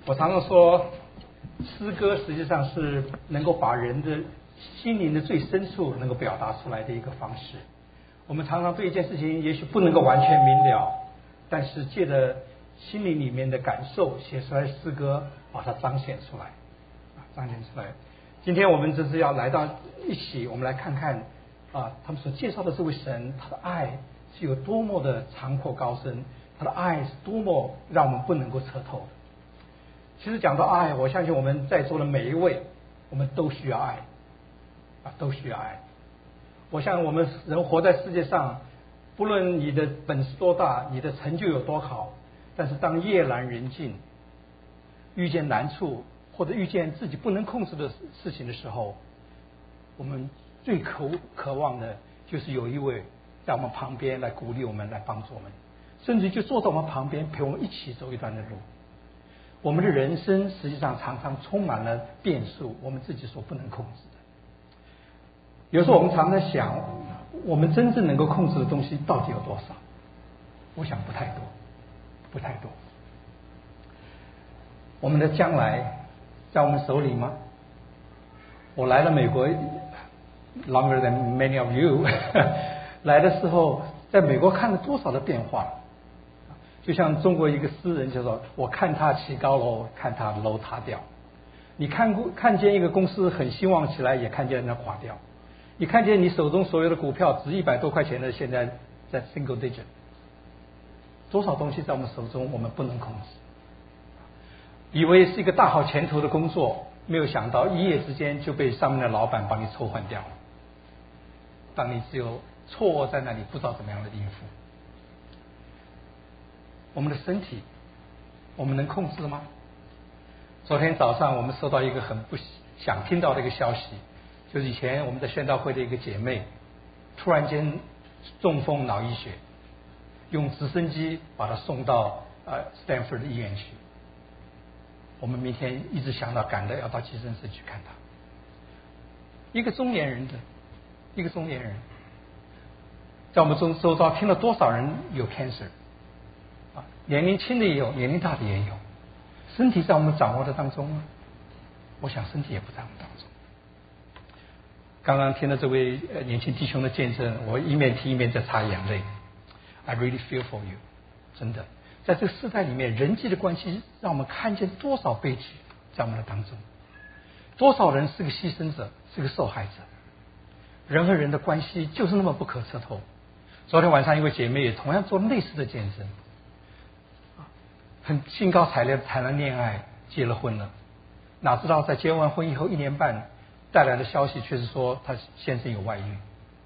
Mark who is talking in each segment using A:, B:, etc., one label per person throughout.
A: 我常常说，诗歌实际上是能够把人的心灵的最深处能够表达出来的一个方式。我们常常对一件事情也许不能够完全明了，但是借着心灵里面的感受写出来诗歌，把它彰显出来，彰显出来。今天我们这是要来到一起，我们来看看他们所介绍的这位神，他的爱是有多么的长阔高深，他的爱是多么让我们不能够彻透的。其实讲到爱，我相信我们在座的每一位，我们都需要爱，都需要爱。我想我们人活在世界上，不论你的本事多大，你的成就有多好，但是当夜阑人静，遇见难处，或者遇见自己不能控制的事情的时候，我们最渴望的就是有一位在我们旁边来鼓励我们，来帮助我们，甚至就坐在我们旁边陪我们一起走一段的路。我们的人生实际上常常充满了变数，我们自己所不能控制的。有时候我们常常想，我们真正能够控制的东西到底有多少？我想不太多，不太多。我们的将来在我们手里吗？我来了美国 longer than many of you 来的时候，在美国看了多少的变化。就像中国一个诗人就说，我看他起高楼，看他楼塌掉。你看见一个公司很兴旺起来，也看见它垮掉。你看见你手中所有的股票值100多块钱的，现在在 single digit。多少东西在我们手中我们不能控制，以为是一个大好前途的工作，没有想到一夜之间就被上面的老板帮你抽换掉了。当你只有错卧在那里，不知道怎么样的应付。我们的身体，我们能控制吗？昨天早上我们收到一个很不想听到的一个消息，就是以前我们在宣道会的一个姐妹，突然间中风脑溢血，用直升机把她送到Stanford 的医院去。我们明天一直想到赶着要到急诊室去看她。一个中年人，在我们周遭听了多少人有 cancer。年龄轻的也有，年龄大的也有。身体在我们掌握的当中吗？我想身体也不在我们当中。刚刚听了这位年轻弟兄的见证，我一面听一面在擦眼泪。I really feel for you。真的，在这个时代里面，人际的关系让我们看见多少悲剧在我们的当中，多少人是个牺牲者，是个受害者。人和人的关系就是那么不可彻透。昨天晚上一位姐妹也同样做类似的见证。很兴高采烈谈了恋爱，结了婚了，哪知道在结完婚以后1年半，带来的消息却是说他先生有外遇。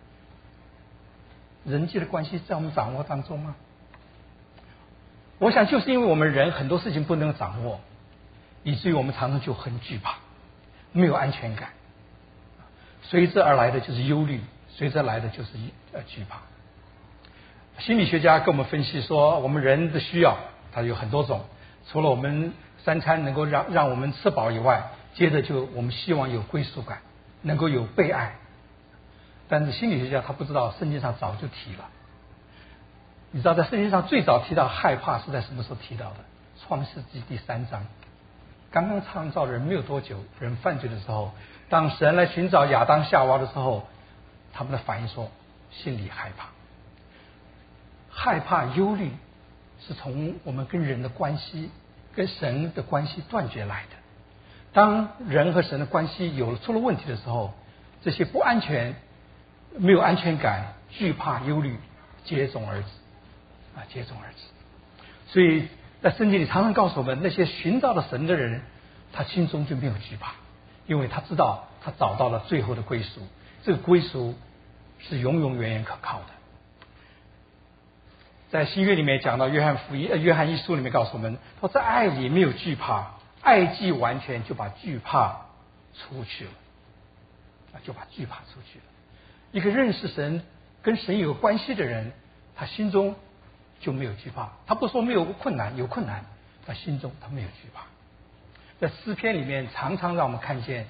A: 人际的关系在我们掌握当中吗？我想就是因为我们人很多事情不能掌握，以至于我们常常就很惧怕，没有安全感，随之而来的就是忧虑，随之而来的就是惧怕。心理学家跟我们分析说，我们人的需要它有很多种，除了我们3餐能够让我们吃饱以外，接着就我们希望有归属感，能够有被爱。但是心理学家他不知道，圣经上早就提了。你知道在圣经上最早提到害怕是在什么时候提到的？创世纪第3章，刚刚创造人没有多久，人犯罪的时候，当神来寻找亚当夏娃的时候，他们的反应说心里害怕。害怕忧虑是从我们跟人的关系跟神的关系断绝来的。当人和神的关系出了问题的时候，这些不安全、没有安全感、惧怕、忧虑接踵而至，接踵而至。所以在圣经里常常告诉我们，那些寻找了神的人，他心中就没有惧怕，因为他知道他找到了最后的归属，这个归属是永永远远可靠的。在新约里面讲到约翰一书里面告诉我们，说在爱里没有惧怕，爱既完全，就把惧怕出去了，就把惧怕出去了。一个认识神、跟神有关系的人，他心中就没有惧怕。他不说没有困难，有困难，他心中他没有惧怕。在诗篇里面常常让我们看见，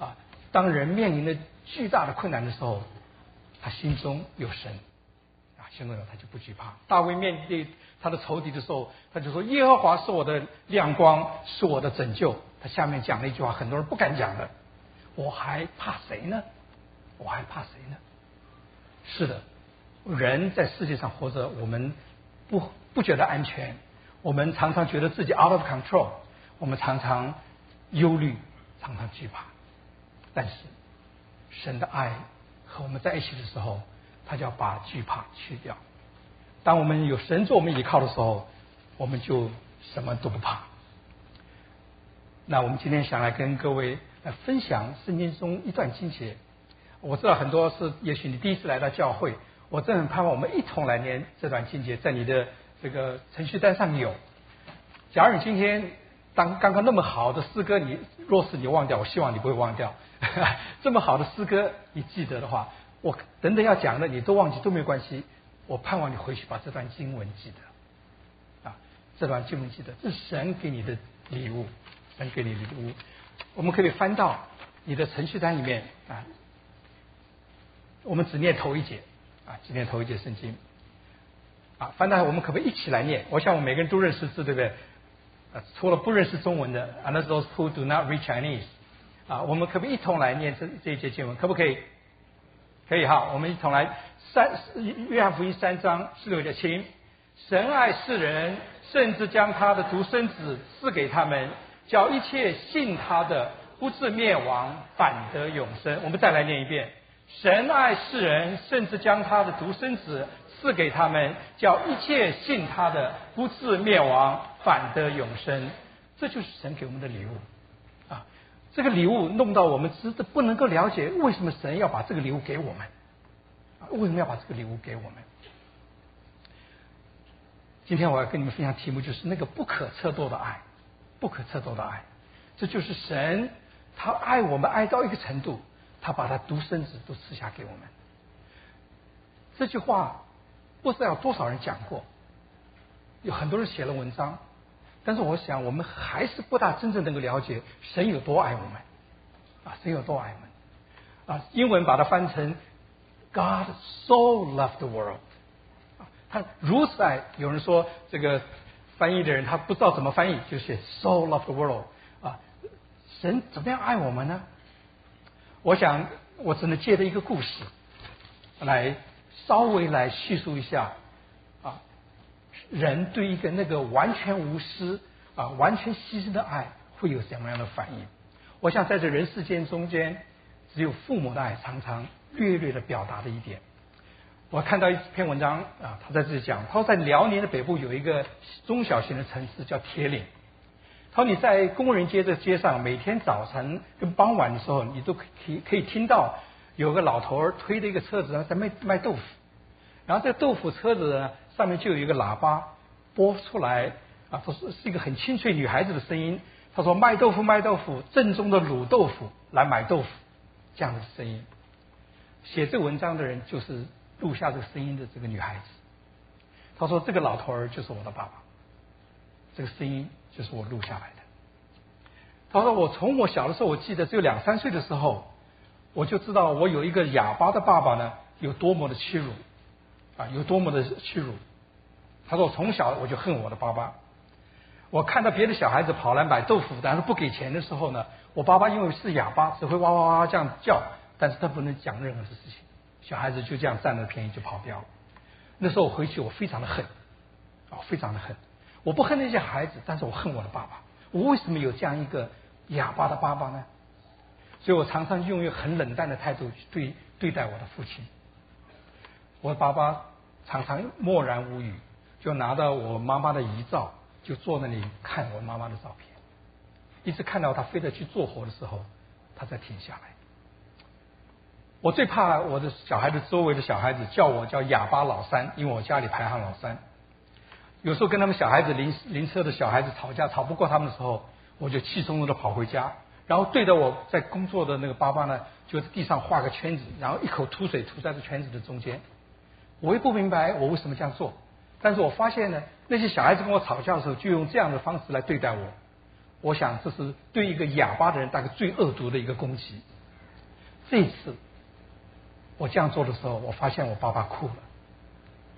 A: 当人面临着巨大的困难的时候，他心中有神， 行动了，他就不惧怕。大卫面对他的仇敌的时候，他就说：“耶和华是我的亮光，是我的拯救。”他下面讲了一句话，很多人不敢讲的：“我还怕谁呢？我还怕谁呢？”是的，人在世界上活着，我们不觉得安全，我们常常觉得自己 out of control， 我们常常忧虑，常常惧怕。但是神的爱和我们在一起的时候，他就要把惧怕去掉。当我们有神做我们依靠的时候，我们就什么都不怕。那我们今天想来跟各位来分享圣经中一段经节。我知道很多是也许你第一次来到教会，我真的很盼望我们一同来念这段经节，在你的这个程序单上有。假如你今天刚刚那么好的诗歌，若是你忘掉，我希望你不会忘掉。这么好的诗歌你记得的话，我等等要讲的你都忘记都没有关系，我盼望你回去把这段经文记得。这段经文记得，这是神给你的礼物，神给你的礼物。我们可以翻到你的程序单里面我们只念头一节只念头一节圣经翻到我们可不可以一起来念？我想我们每个人都认识字，对不对？除了不认识中文的，and those who do not read Chinese我们可不可以一同来念这一节经文？可不可以？可以哈，我们一同来约翰福音3章16节，请。神爱世人，甚至将他的独生子赐给他们，叫一切信他的不至灭亡，反得永生。我们再来念一遍。神爱世人，甚至将他的独生子赐给他们，叫一切信他的不至灭亡，反得永生。这就是神给我们的礼物这个礼物弄到我们不能够了解为什么神要把这个礼物给我们为什么要把这个礼物给我们。今天我要跟你们分享题目，就是那个不可测度的爱，不可测度的爱。这就是神他爱我们爱到一个程度，他把他独生子都赐下给我们。这句话不知道有多少人讲过，有很多人写了文章，但是我想我们还是不大真正能够了解神有多爱我们神有多爱我们英文把它翻成 God so loved the world他如此爱。有人说这个翻译的人他不知道怎么翻译，就写 so loved the world神怎么样爱我们呢？我想我只能借着一个故事来稍微来叙述一下人对一个那个完全无私完全牺牲的爱会有什么样的反应。我想在这人世间中间，只有父母的爱常常略略的表达的一点。我看到一篇文章他在这里讲，他说在辽宁的北部有一个中小型的城市叫铁岭。他说你在工人街这街上，每天早晨跟傍晚的时候，你都可以听到有个老头推着一个车子在卖豆腐，然后这个豆腐车子呢上面就有一个喇叭播出来他说是一个很清脆女孩子的声音。他说卖豆腐卖豆腐，正宗的卤豆腐，来买豆腐，这样的声音。写这文章的人就是录下这个声音的这个女孩子。他说这个老头就是我的爸爸，这个声音就是我录下来的。他说我从我小的时候，我记得只有2、3岁的时候，我就知道我有一个哑巴的爸爸呢有多么的屈辱有多么的屈辱。他说我从小我就恨我的爸爸。我看到别的小孩子跑来买豆腐，但是不给钱的时候呢，我爸爸因为是哑巴，只会哇哇哇这样叫，但是他不能讲任何的事情。小孩子就这样占了便宜就跑掉了。那时候我回去我非常的恨非常的恨。我不恨那些孩子，但是我恨我的爸爸。我为什么有这样一个哑巴的爸爸呢？所以我常常用一个很冷淡的态度去对待我的父亲。我的爸爸常常默然无语，就拿到我妈妈的遗照，就坐那里看我妈妈的照片，一直看到他非得去做活的时候，他才停下来。我最怕我的小孩子周围的小孩子叫我叫哑巴老三，因为我家里排行老三。有时候跟他们小孩子邻舍的小孩子吵架，吵不过他们的时候，我就气冲冲的跑回家，然后对着我在工作的那个爸爸呢，就在地上画个圈子，然后一口吐水吐在这圈子的中间。我也不明白我为什么这样做，但是我发现呢，那些小孩子跟我吵架的时候，就用这样的方式来对待我。我想这是对一个哑巴的人大概最恶毒的一个攻击。这一次我这样做的时候，我发现我爸爸哭了。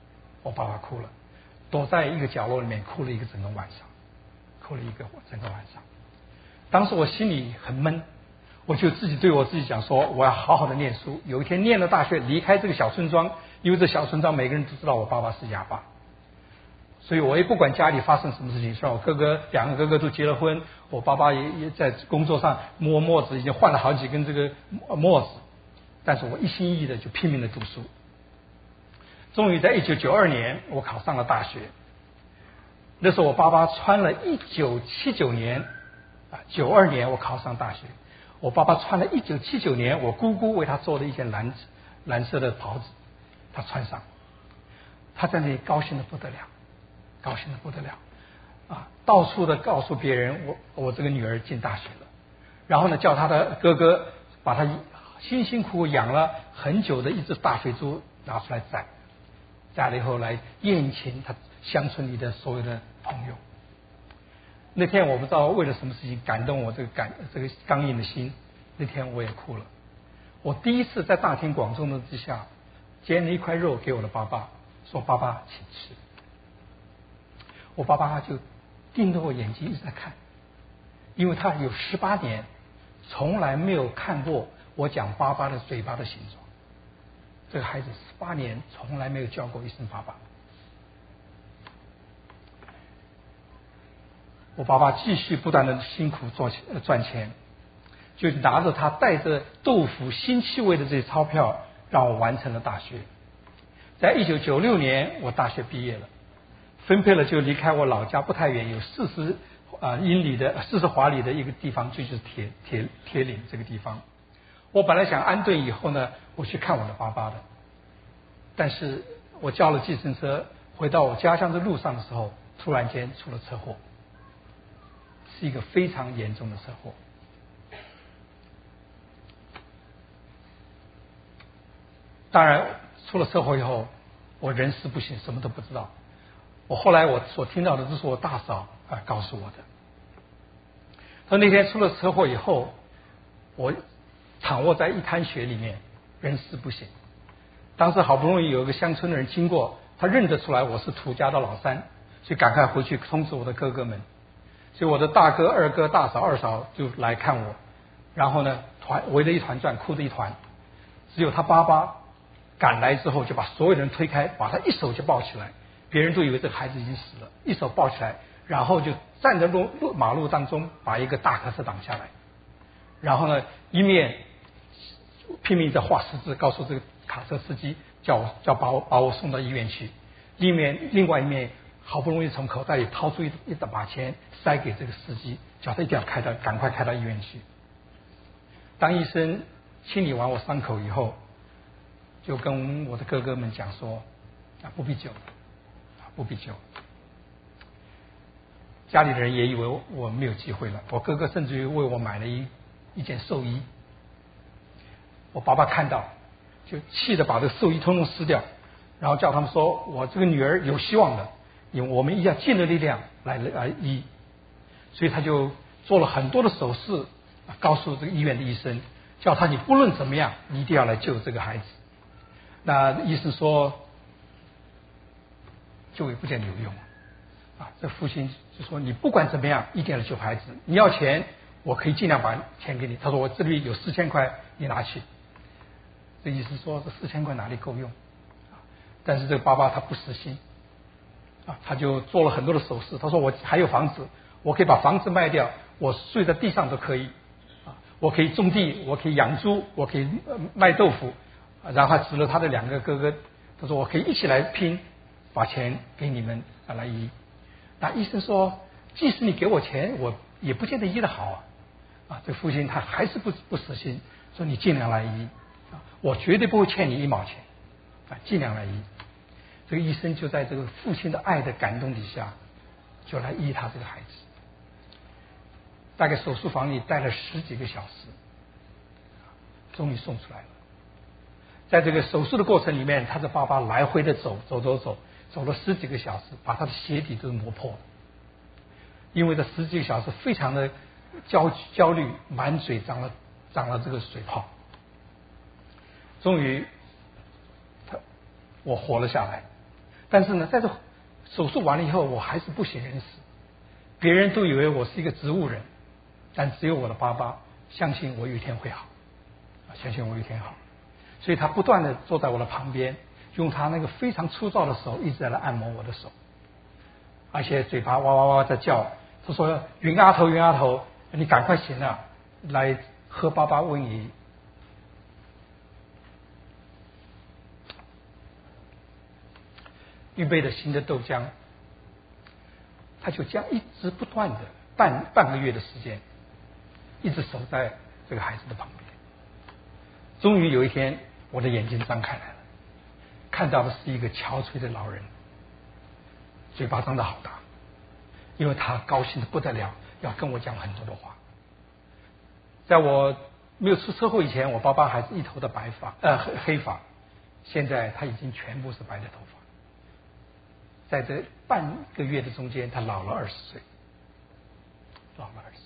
A: 我爸爸哭了，躲在一个角落里面哭了一个整个晚上，哭了一个整个晚上。当时我心里很闷，我就自己对我自己讲说，我要好好的念书，有一天念了大学，离开这个小村庄，因为这小村庄每个人都知道我爸爸是哑巴，所以我也不管家里发生什么事情。虽然我两个哥哥都结了婚，我爸爸也在工作上磨墨子，已经换了好几根这个墨子，但是我一心一意的就拼命的读书。终于在1992年我考上了大学。那时候我爸爸穿了1979年92年我考上大学，我爸爸穿了1979年我姑姑为他做的一件蓝色的袍子，他穿上，他在那里高兴的不得了，高兴的不得了到处的告诉别人我这个女儿进大学了，然后呢叫他的哥哥把他辛辛苦苦养了很久的一只大肥猪拿出来宰了以后来宴请他乡村里的所有的朋友。那天我不知道为了什么事情感动我这个刚硬的心，那天我也哭了。我第一次在大庭广众的之下煎了一块肉给我的爸爸，说爸爸请吃。我爸爸就盯着我眼睛一直在看，因为他有18年从来没有看过我讲爸爸的嘴巴的形状。这个孩子18年从来没有叫过一声爸爸。我爸爸继续不断的辛苦赚钱，就拿着他带着豆腐新气味的这些钞票让我完成了大学。在1996年我大学毕业了，分配了就离开我老家不太远，有40华里的一个地方，就是铁岭这个地方。我本来想安顿以后呢我去看我的爸爸的，但是我叫了计程车回到我家乡的路上的时候，突然间出了车祸，是一个非常严重的车祸。当然出了车祸以后我人事不省，什么都不知道。后来我所听到的都是我大嫂告诉我的。他那天出了车祸以后，我躺卧在一滩血里面，人事不省。当时好不容易有一个乡村的人经过，他认得出来我是土家的老三，所以赶快回去通知我的哥哥们。所以我的大哥、二哥、大嫂、二嫂就来看我，然后呢围了一团转，哭得一团。只有他爸爸赶来之后就把所有人推开，把他一手就抱起来，别人都以为这个孩子已经死了，一手抱起来，然后就站在马路当中把一个大卡车挡下来，然后呢一面拼命在画十字，告诉这个卡车司机叫把我送到医院去，另外一面好不容易从口袋里掏出一把钱塞给这个司机，叫他一定要赶快开到医院去。当医生清理完我伤口以后，就跟我的哥哥们讲说不必救，不必救。家里的人也以为我没有机会了，我哥哥甚至于为我买了一件寿衣。我爸爸看到就气得把这个寿衣通通撕掉，然后叫他们说我这个女儿有希望的，因为我们一定要尽了力量来医。所以他就做了很多的手势，告诉这个医院的医生，叫他你不论怎么样你一定要来救这个孩子。那医生说救也不见得有用这父亲就说你不管怎么样一定要救孩子，你要钱我可以尽量把钱给你。他说我这里有4000块你拿去。这医生说这4000块哪里够用但是这个爸爸他不死心他就做了很多的手势。他说我还有房子，我可以把房子卖掉，我睡在地上都可以我可以种地，我可以养猪，我可以卖豆腐。然后他指了他的2个哥哥，他说我可以一起来拼，把钱给你们来医。那医生说即使你给我钱我也不见得医得好这父亲他还是不死心，说你尽量来医我绝对不会欠你1毛钱尽量来医。这个医生就在这个父亲的爱的感动底下就来医他这个孩子。大概手术房里待了10几个小时，终于送出来了。在这个手术的过程里面，他的爸爸来回的走了10几个小时，把他的鞋底都磨破了。因为这10几个小时非常的焦虑，满嘴长了这个水泡。终于我活了下来。 但是呢，在这手术完了以后，我还是不省人事。别人都以为我是一个植物人，但只有我的爸爸相信我有一天会好，相信我有一天好。所以他不断的坐在我的旁边，用他那个非常粗糙的手一直在来按摩我的手，而且嘴巴哇哇哇在叫。他说：“云阿头，云阿头，你赶快醒了，来喝爸爸为你预备的新的豆浆。”他就这样一直不断的半个月的时间，一直守在这个孩子的旁边。终于有一天，我的眼睛张开来了，看到的是一个憔悴的老人，嘴巴张得好大，因为他高兴的不得了，要跟我讲很多的话。在我没有出车祸以前，我爸爸还是一头的黑发，现在他已经全部是白的头发。在这半个月的中间，他老了20岁，老了20岁。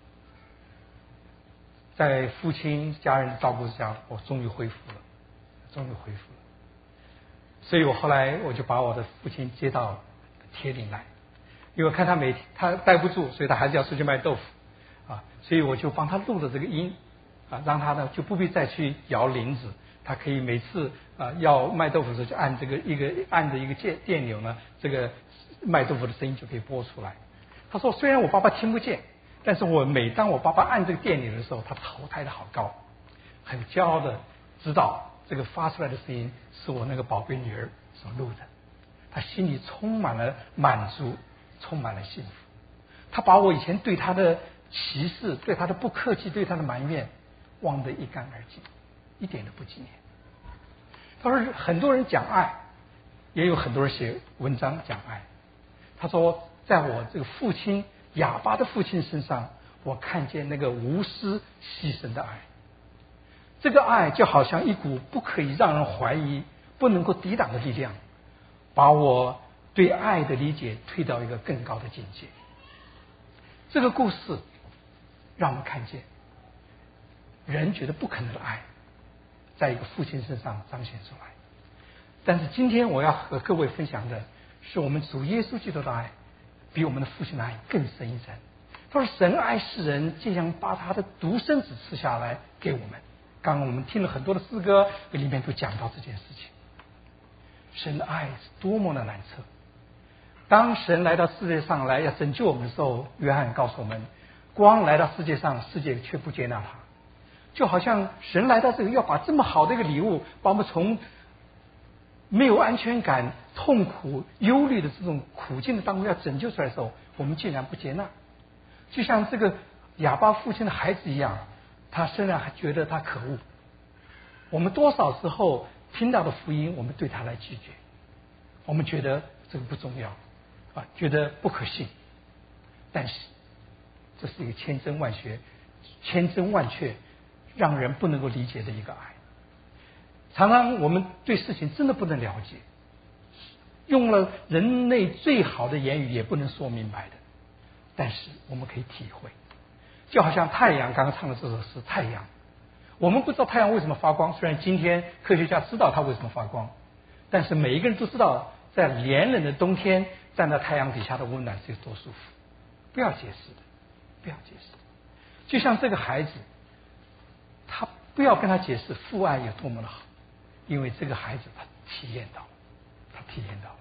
A: 在父亲家人的照顾之下，我终于恢复了，终于恢复了。所以我后来我就把我的父亲接到铁岭来，因为看他待不住，所以他还是要出去卖豆腐啊，所以我就帮他录了这个音啊，让他呢就不必再去摇铃子，他可以每次要卖豆腐的时候就按着一个电钮呢，这个卖豆腐的声音就可以播出来。他说虽然我爸爸听不见，但是每当我爸爸按这个电钮的时候，他头抬得好高，很骄傲的知道这个发出来的声音是我那个宝贝女儿所录的。他心里充满了满足，充满了幸福。他把我以前对他的歧视、对他的不客气、对他的埋怨忘得一干二净，一点都不纪念。他说很多人讲爱，也有很多人写文章讲爱。他说在我这个父亲哑巴的父亲身上，我看见那个无私牺牲的爱。这个爱就好像一股不可以让人怀疑、不能够抵挡的力量，把我对爱的理解推到一个更高的境界。这个故事让我们看见人觉得不可能的爱在一个父亲身上彰显出来。但是今天我要和各位分享的是我们主耶稣基督的爱比我们的父亲的爱更深一层。他说神爱世人，竟想把他的独生子赐下来给我们。刚刚我们听了很多的诗歌，里面都讲到这件事情。神的爱是多么的难测。当神来到世界上来要拯救我们的时候，约翰告诉我们，光来到世界上，世界却不接纳他。就好像神来到这个要把这么好的一个礼物，把我们从没有安全感、痛苦、忧虑的这种苦境的当中要拯救出来的时候，我们竟然不接纳。就像这个哑巴父亲的孩子一样，他虽然还觉得他可恶，我们多少时候听到的福音，我们对他来拒绝，我们觉得这个不重要啊，觉得不可信。但是这是一个千真万确让人不能够理解的一个爱。常常我们对事情真的不能了解，用了人类最好的言语也不能说明白的，但是我们可以体会。就好像太阳，刚刚唱的这首诗太阳，我们不知道太阳为什么发光，虽然今天科学家知道它为什么发光，但是每一个人都知道在炎冷的冬天站在太阳底下的温暖是有多舒服。不要解释的，不要解释。就像这个孩子，他不要跟他解释父爱有多么的好，因为这个孩子他体验到了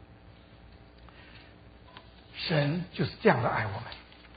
A: 神就是这样的爱我们。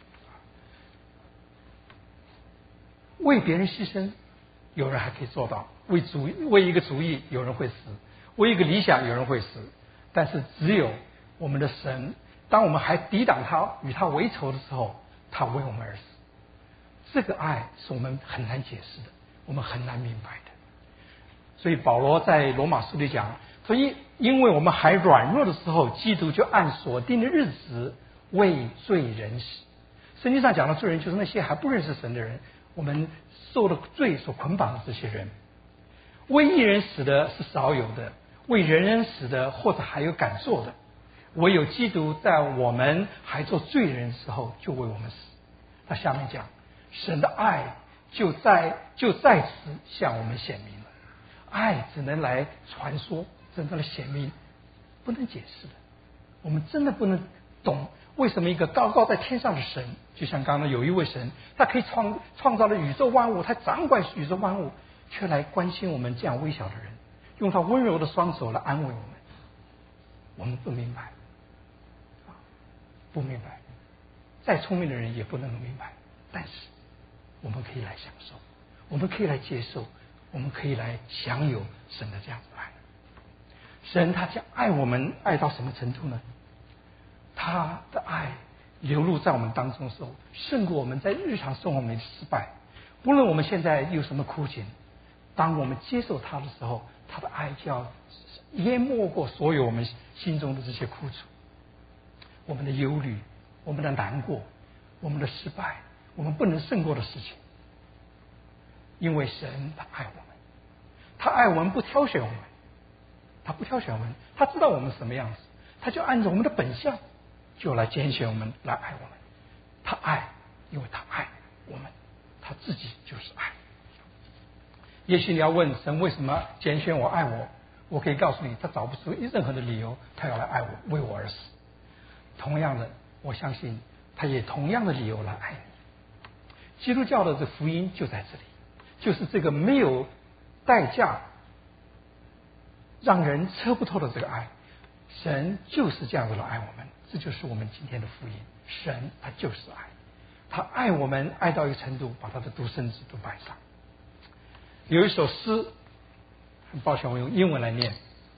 A: 为别人牺牲，有人还可以做到；为一个主意，有人会死；为一个理想，有人会死。但是只有我们的神，当我们还抵挡他、与他为仇的时候，他为我们而死。这个爱是我们很难解释的，我们很难明白的。所以保罗在罗马书里讲，所以因为我们还软弱的时候，基督就按所定的日子为罪人死。圣经上讲的罪人，就是那些还不认识神的人，我们受了罪所捆绑的这些人。为一人死的是少有的，为人人死的或者还有敢做的，唯有基督在我们还做罪人的时候就为我们死。他下面讲，神的爱就在此向我们显明了。爱只能来传说，只能来显明， 不能解释的。我们真的不能懂为什么一个高高在天上的神，就像刚刚有一位神，他可以创造了宇宙万物，他掌管宇宙万物，却来关心我们这样微小的人，用他温柔的双手来安慰我们。我们不明白，不明白，再聪明的人也不能明白。但是我们可以来享受，我们可以来接受，我们可以来享有神的这样子的爱。神他将爱我们爱到什么程度呢？他的爱流露在我们当中的时候，胜过我们在日常生活里的失败。不论我们现在有什么苦情，当我们接受他的时候，他的爱就要淹没过所有我们心中的这些苦楚，我们的忧虑，我们的难过，我们的失败，我们不能胜过的事情。因为神他爱我们，他爱我们不挑选我们，他不挑选我们，他知道我们什么样子，他就按照我们的本相就来拣选我们，来爱我们。他爱，因为他爱我们，他自己就是爱。也许你要问神为什么拣选我爱我，我可以告诉你，他找不出任何的理由，他要来爱我，为我而死。同样的，我相信他也同样的理由来爱你。基督教的这福音就在这里，就是这个没有代价让人测不透的这个爱。神就是这样子来爱我们，这就是我们今天的福音。神他就是爱，他爱我们爱到一个程度，把他的独生子都摆上。有一首诗，很抱歉我用英文来念，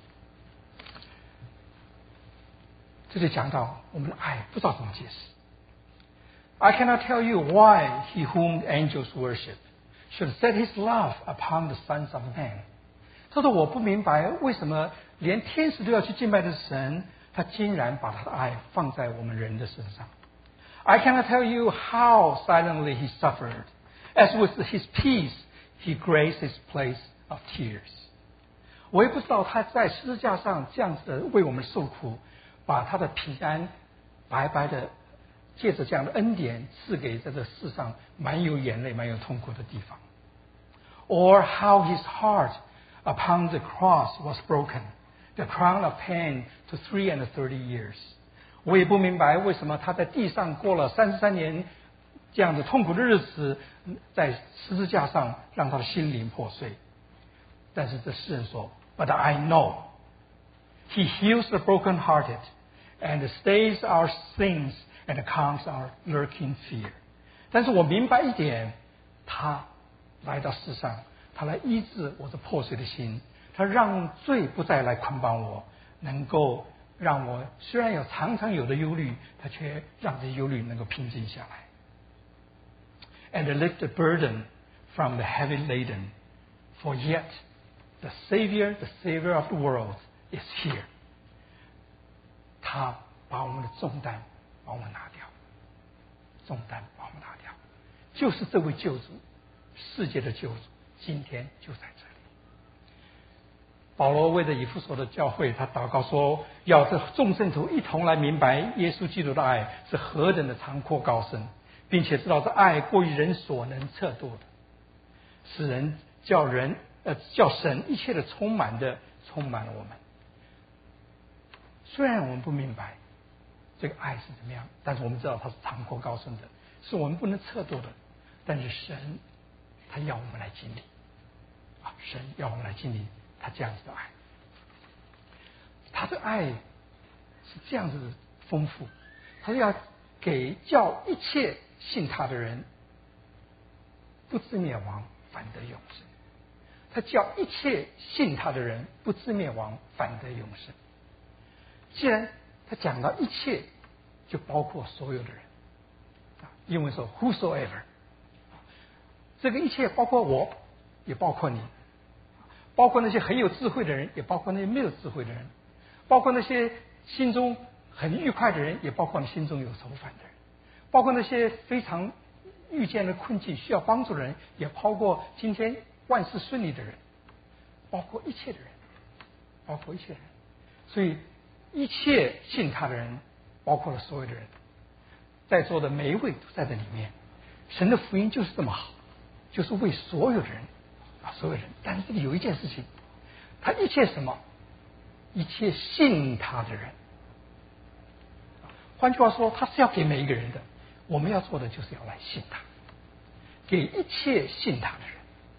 A: 这里讲到我们的爱不知道怎么解释。I cannot tell you why he whom angels worship should set his love upon the sons of men。他说我不明白为什么连天使都要去敬拜的神，他竟然把他的爱放在我们人的身上。I cannot tell you how silently he suffered, as with his peace he graced his place of tears。我也不知道他在十字架上这样子的为我们受苦，把他的平安白白的借着这样的恩典赐给在这世上蛮有眼泪蛮有痛苦的地方。Or how his heart upon the cross was broken, the crown of pain to 33 years。 我也不明白为什么他在地上过了33年这样的痛苦的日子，在十字架上让他的心灵破碎。但是这诗人说 But I know he heals the brokenhearted and stays our sins and calms our lurking fear。 但是我明白一点，他来到世上，他来医治我这破碎的心，他让罪不再来捆绑我，能够让我虽然有常常有的忧虑，他却让这忧虑能够平静下来。And lift the burden from the heavy laden, for yet the Savior of the world is here。 他把我们的重担把我们拿掉，重担把我们拿掉，就是这位救主，世界的救主，今天就在这里。保罗为着以弗所的教会，他祷告说，要这众圣徒一同来明白耶稣基督的爱是何等的长阔高深，并且知道这爱过于人所能测度的，使人叫神一切的充满了我们。虽然我们不明白这个爱是怎么样，但是我们知道它是长阔高深的，是我们不能测度的。但是神他要我们来经历神要我们来经历他这样子的爱。他的爱是这样子的丰富，他要给叫一切信他的人不至灭亡，反得永生。他叫一切信他的人不至灭亡，反得永生。既然他讲到一切，就包括所有的人。英文说 whosoever， 这个一切包括我，也包括你，包括那些很有智慧的人，也包括那些没有智慧的人，包括那些心中很愉快的人，也包括你心中有愁烦的人，包括那些非常遇见了困境需要帮助的人，也包括今天万事顺利的人，包括一切的人，包括一切的人。所以一切信他的人，包括了所有的人，在座的每一位都在这里面。神的福音就是这么好，就是为所有的人所有人。但是这里有一件事情，他一切什么？ 一切信他的人。换句话说，他是要给每一个人的，我们要做的就是要来信他，给一切信他的人，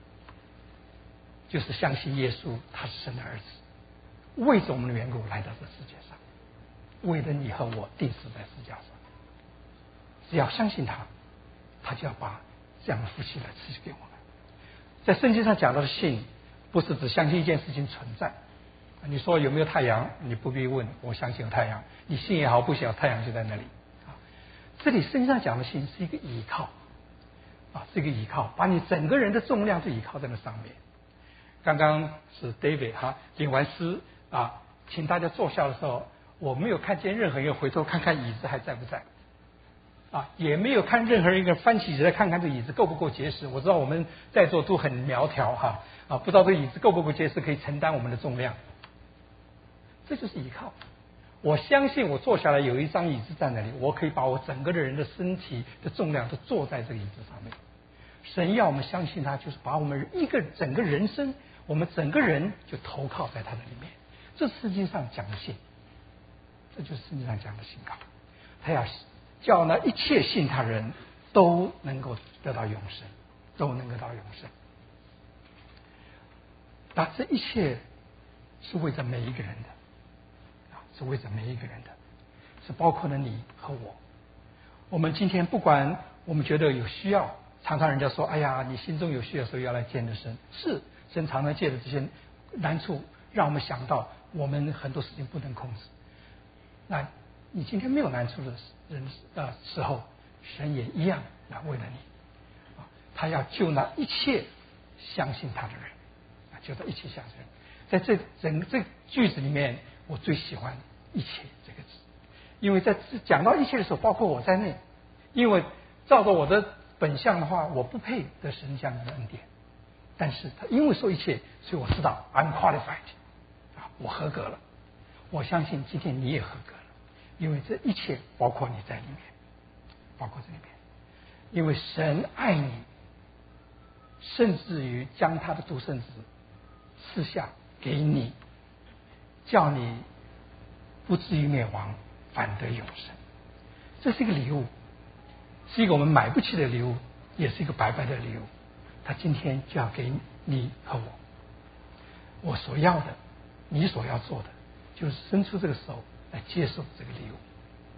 A: 就是相信耶稣他是神的儿子，为着我们的缘故来到这世界上，为了你和我钉死在十字架上。只要相信他，他就要把这样的福气来赐给我们。在圣经上讲到的信，不是只相信一件事情存在。你说有没有太阳？你不必问，我相信有太阳。你信也好，不信，太阳就在那里。这里圣经上讲的信是一个依靠，是一个依靠，把你整个人的重量都依靠在那上面。刚刚是 David 领完诗请大家坐下的时候，我没有看见任何一个回头看看椅子还在不在。也没有看任何一个翻起椅子来看看这椅子够不够结实。我知道我们在座都很苗条不知道这椅子够不够结实，可以承担我们的重量。这就是依靠。我相信我坐下来有一张椅子在那里，我可以把我整个的人的身体的重量都坐在这个椅子上面。神要我们相信他，就是把我们整个人生，我们整个人就投靠在他的里面。这是圣经上讲的信，这就是圣经上讲的信靠。他要叫那一切信他人都能够得到永生，都能够得到永生。那这一切是为着每一个人的，是为着每一个人的，是包括了你和我。我们今天不管我们觉得有需要，常常人家说：“哎呀，你心中有需要的时候要来见着神。”是神常常借着这些难处，让我们想到我们很多事情不能控制。那你今天没有难处的时候，神也一样来为了你，他要救那一切相信他的人，救到一切相信人。在这整个这句子里面，我最喜欢“一切”这个字，因为在讲到一切的时候，包括我在内，因为照着我的本相的话，我不配得神这样的恩典，但是他因为说一切，所以我知道 I'm qualified， 我合格了。我相信今天你也合格了。因为这一切包括你在里面，包括这里面，因为神爱你，甚至于将他的独生子赐下给你，叫你不至于灭亡，反得永生。这是一个礼物，是一个我们买不起的礼物，也是一个白白的礼物。他今天就要给你和我，我所要的，你所要做的，就是伸出这个手来接受这个礼物，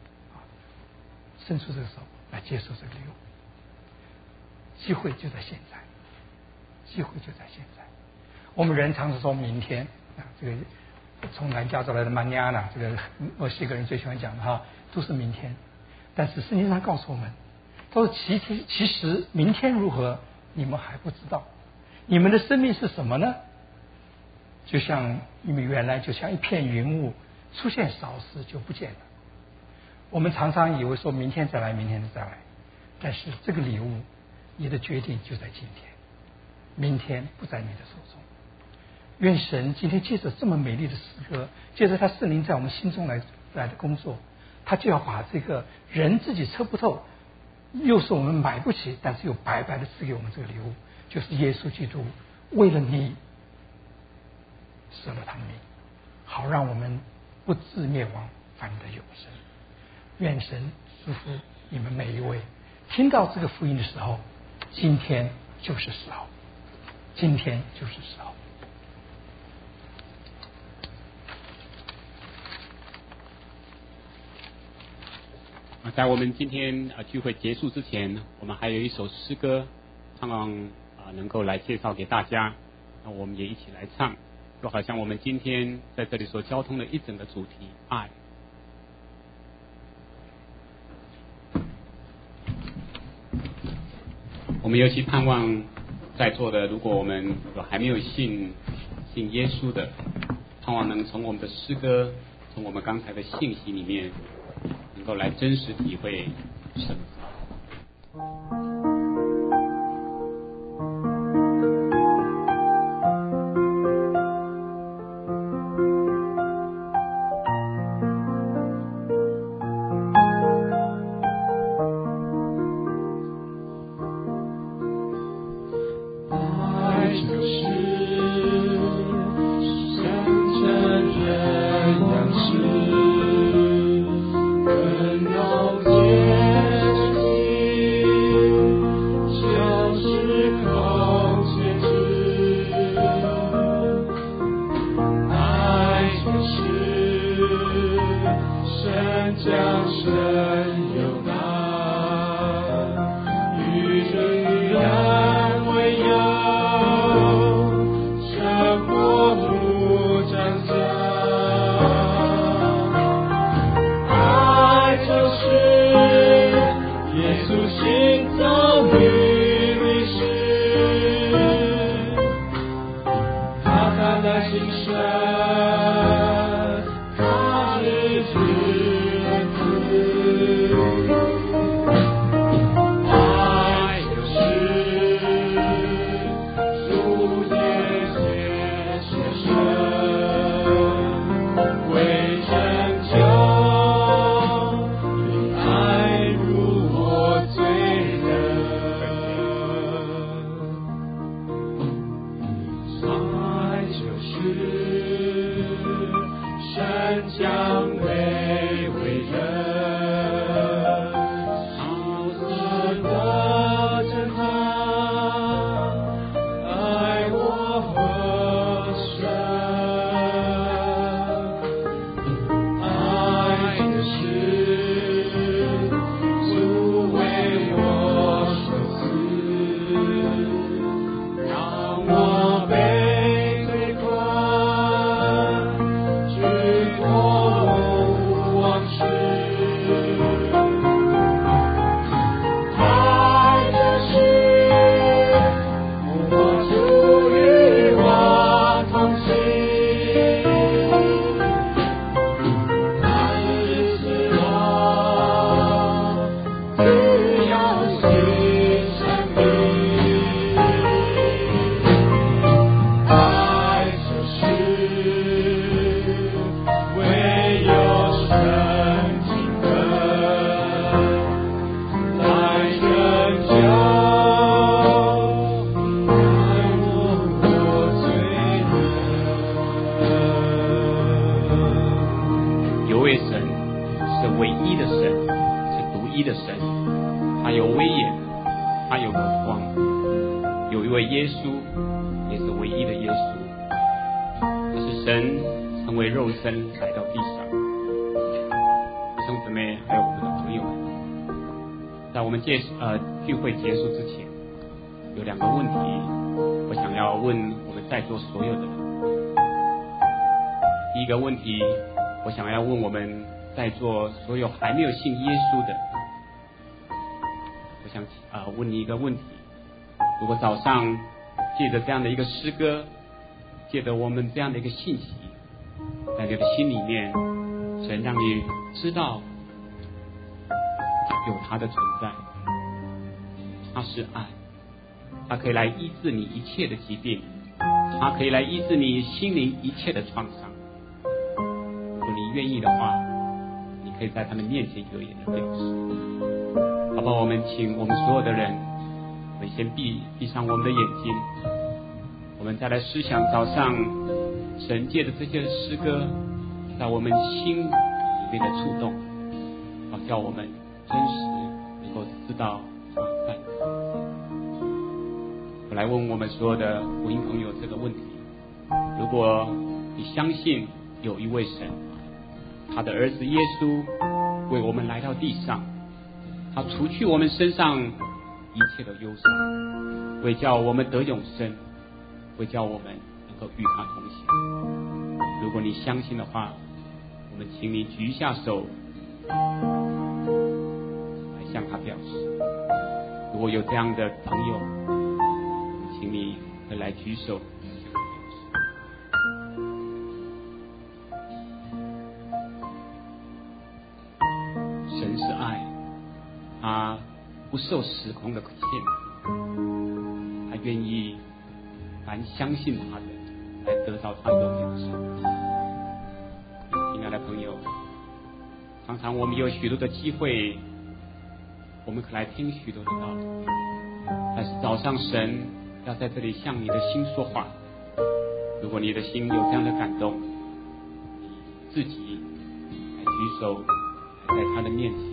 A: 伸出这个手来接受这个礼物。机会就在现在，机会就在现在。我们人常说明天这个从南加州来的曼尼亚纳，这个墨西哥人最喜欢讲的都是明天。但是圣经上告诉我们，他说其实明天如何，你们还不知道。你们的生命是什么呢？就像你们原来就像一片云雾，出现少时就不见了。我们常常以为说明天再来，明天再来，但是这个礼物，你的决定就在今天，明天不在你的手中。愿神今天借着这么美丽的诗歌，借着他圣灵在我们心中来的工作，他就要把这个人自己测不透，又是我们买不起，但是又白白的赐给我们这个礼物，就是耶稣基督为了你舍了他的命，好让我们不至灭亡，反得永生。愿神祝福你们每一位，听到这个福音的时候，今天就是时候，今天就是时候。
B: 在我们今天聚会结束之前，我们还有一首诗歌，盼望能够来介绍给大家。那我们也一起来唱，就好像我们今天在这里所交通的一整个主题爱。我们尤其盼望在座的，如果我们还没有信耶稣的，盼望能从我们的诗歌，从我们刚才的信息里面，能够来真实体会神。
C: 爱就是神真人。
B: 耶稣，也是唯一的耶稣。他是神成为肉身来到地上。弟兄姊妹，还有我们的朋友们，在我们聚会结束之前，有2个问题，我想要问我们在座所有的人。第一个问题，我想要问我们在座所有还没有信耶稣的，我想问你一个问题：如果早上借着这样的一个诗歌，借着我们这样的一个信息，在你的心里面，神让你知道有他的存在，他是爱，他可以来医治你一切的疾病，他可以来医治你心灵一切的创伤。如果你愿意的话，你可以在他们面前有言的表示。好不好？我们请我们所有的人，我们先闭上我们的眼睛，我们再来思想早上神借的这些诗歌在我们心里面的触动，好叫我们真实能够知道他在。我来问我们所有的福音朋友这个问题：如果你相信有一位神，他的儿子耶稣为我们来到地上，他除去我们身上一切的忧伤，为叫我们得永生，为叫我们能够与他同行。如果你相信的话，我们请你举一下手来向他表示。如果有这样的朋友，请你可以来举手向他表示。神是爱，他不受时空的限制，他愿意凡相信他的来得到他永远的生命。亲爱的朋友，常常我们有许多的机会，我们可来听许多的道理，但是早上神要在这里向你的心说话。如果你的心有这样的感动，你自己来举手，来在他的面前